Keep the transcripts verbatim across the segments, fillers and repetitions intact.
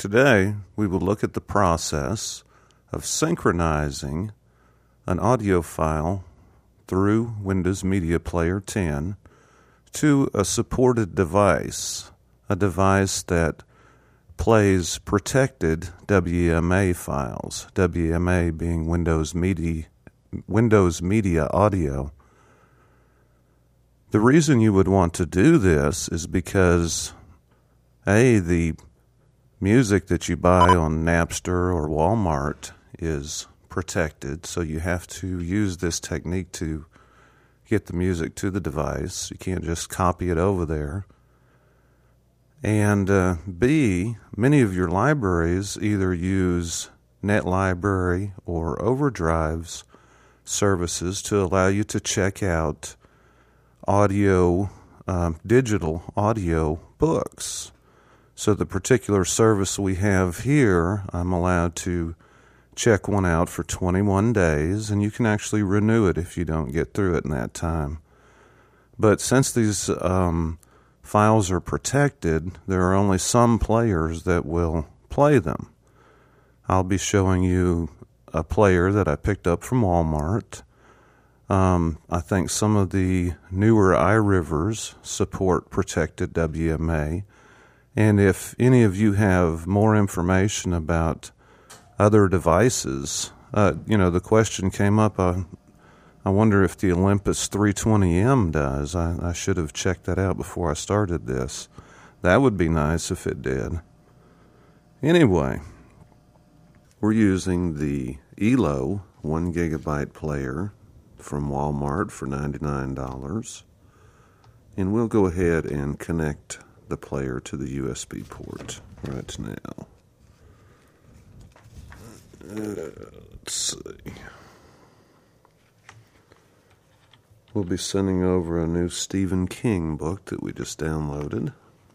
Today, we will look at the process of synchronizing an audio file through Windows Media Player ten to a supported device, a device that plays protected W M A files, W M A being Windows Media, Windows Media Audio. The reason you would want to do this is because, A, the music that you buy on Napster or Walmart is protected, so you have to use this technique to get the music to the device. You can't just copy it over there. And uh, B, many of your libraries either use NetLibrary or Overdrive's services to allow you to check out audio, um, digital audio books. So the particular service we have here, I'm allowed to check one out for twenty-one days, and you can actually renew it if you don't get through it in that time. But since these um, files are protected, there are only some players that will play them. I'll be showing you a player that I picked up from Walmart. Um, I think some of the newer iRivers support protected W M A. And if any of you have more information about other devices, uh, you know, the question came up, uh, I wonder if the Olympus three twenty M does. I, I should have checked that out before I started this. That would be nice if it did. Anyway, we're using the E L O one gigabyte player from Walmart for ninety-nine dollars. And we'll go ahead and connect the player to the U S B port right now. Uh, let's see. We'll be sending over a new Stephen King book that we just downloaded.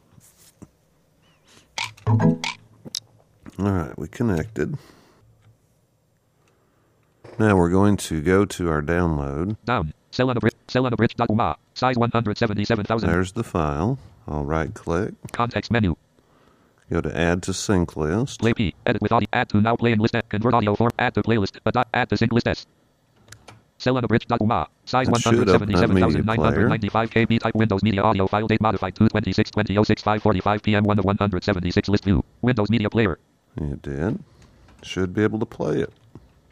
All right, we connected. Now we're going to go to our download. Down. Cell on a bridge. Cell on a bridge. U M A. Size one hundred seventy-seven thousand. There's the file. I'll right click. Context menu. Go to add to sync list. Play P. Edit with audio. Add to now playing list. Convert audio form. Add to playlist. Add, add to sync list S. Cell on a bridge. U M A. Size one hundred seventy-seven thousand nine hundred ninety-five K B. Type Windows Media Audio file. Date modified two twenty-six twenty oh six five forty-five p m one of one hundred seventy-six. List view. Windows Media Player. It did. Should be able to play it.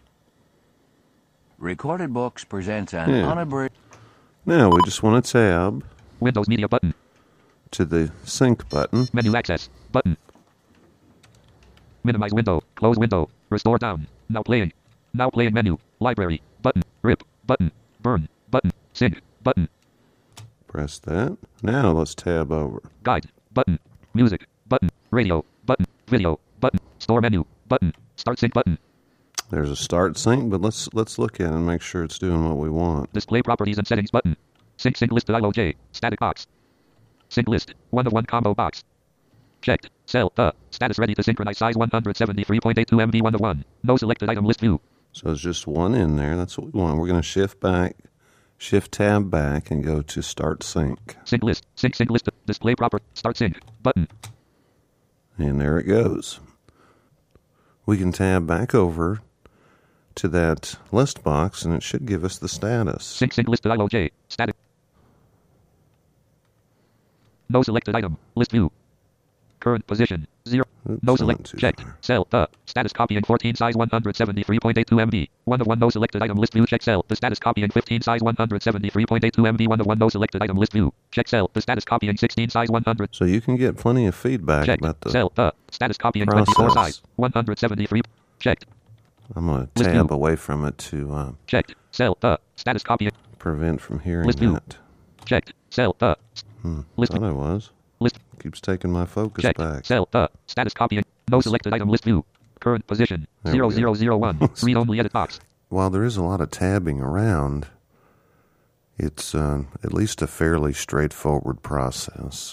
Recorded Books presents an Yeah. unabridged. Now we just want to tab Windows Media button. to the sync button. Menu access button. Minimize window. Close window. Restore down. Now playing. Now playing menu. Library button. Rip button. Burn button. Sync button. Press that. Now let's tab over. Guide button. Music button. Radio button. Video button. Store menu button. Start sync button. There's a start sync, but let's let's look at it and make sure it's doing what we want. Display properties and settings button. Sync sync list I O J. Static box. Sync list. One of one combo box. Checked. Cell. The. Status ready to synchronize. Size one hundred seventy-three point eight two M B one of one. No selected item list view. So there's just one in there. That's what we want. We're going to shift back, shift tab back, and go to start sync. Sync list. Sync sync list. Display proper. Start sync button. And there it goes. We can tab back over to that list box, and it should give us the status. Sync sync list I O J. Static. No selected item. List view. Current position. Zero. Oops, No I select. went too Checked. far. Cell. The. Status copying fourteen. Size one hundred seventy-three point eight two M B. One of one. No selected item. List view. Check cell. The status copying fifteen. Size one hundred seventy-three point eight two M B. One of one. No selected item. List view. Check cell. The status copying sixteen. Size one hundred. So you can get plenty of feedback Checked. about the... Cell. The. Status copying twenty-four. process. Size one hundred seventy-three. Checked. I'm going to List tab view. away from it to uh, Checked. Cell. The. Status copying. prevent from hearing List view. that. Checked. Cell. The. Hmm. List Thought I was. List. Keeps taking my focus Checked. back. Cell. The. Status copying. No selected item. List view. Current position. There Zero we go. zero zero one. Read only edit box. While there is a lot of tabbing around, it's uh, at least a fairly straightforward process.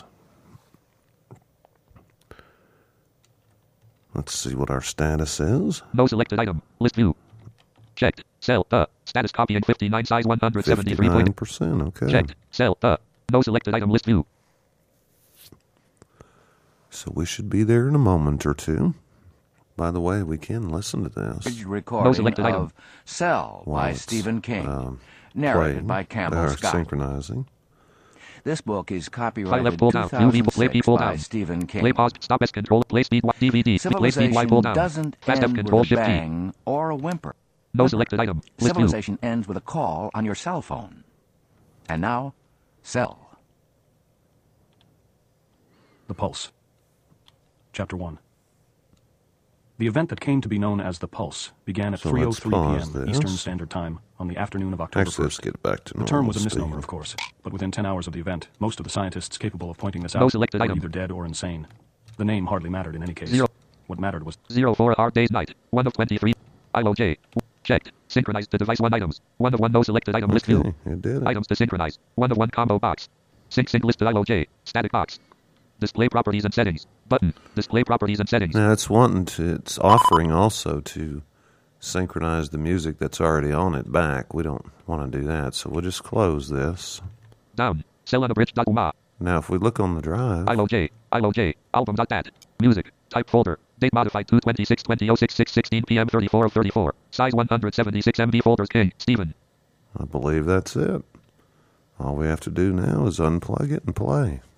Let's see what our status is. No selected item. List view. Checked. Cell. The. Status copying fifty-nine. Size one hundred seventy-three. fifty-nine percent, okay. Checked. Cell. The. No selected item. List view. So we should be there in a moment or two. By the way, we can listen to this. Recording of Cell by Stephen King, um, narrated playing, by Campbell or Scott. synchronizing. This book is File copyrighted left pull down. U V play P two thousand six pull by down. Stephen King. Play pause. Stop S control. Play speed Y D V D. Play speed Y pull Civilization down. doesn't Fast F end control with a shift T. bang or a whimper. No selected item. List view. Civilization ends with a call on your cell phone. And now, Cell. The Pulse. Chapter one. The event that came to be known as the Pulse began at So three oh let's three pause p.m. this. Eastern Standard Time on the afternoon of October Actually, let's first. get it back to The normal term was a speed. misnomer, of course, but within ten hours of the event, most of the scientists capable of pointing this No out selected were item. either dead or insane. The name hardly mattered in any case. Zero. What mattered was Zero four hour days night. One of twenty-three. I O J. Checked. Synchronized to device one items. One of one no selected item list view. Okay, it did it. Items to synchronize. One of one combo box. Sync sync list to I O J. Static box. Display properties and settings. Button. Display properties and settings. Now it's wanting to. It's offering also to synchronize the music that's already on it back. We don't want to do that, so we'll just close this. Down. Cell on a bridge. Dot U M A. Now, if we look on the drive, I O J. I O J. Album. Dot dat. Music. Type folder. Date modified two twenty-six twenty oh six six sixteen p.m. thirty-four of thirty-four. Size one hundred seventy-six megabytes. Folders King. Stephen. I believe that's it. All we have to do now is unplug it and play.